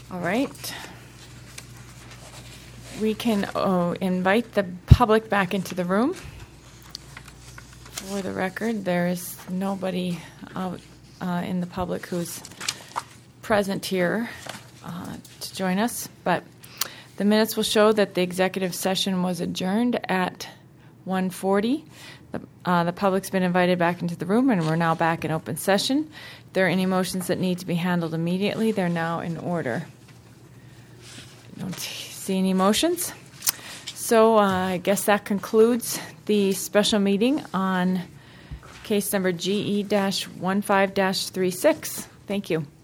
All right. We can invite the public back into the room. For the record, there is nobody out in the public who's present here to join us, but the minutes will show that the executive session was adjourned at 1:40. The public's been invited back into the room, and we're now back in open session. If there are any motions that need to be handled immediately, they're now in order. I don't see any motions. So I guess that concludes the special meeting on case number GE-15-36. Thank you.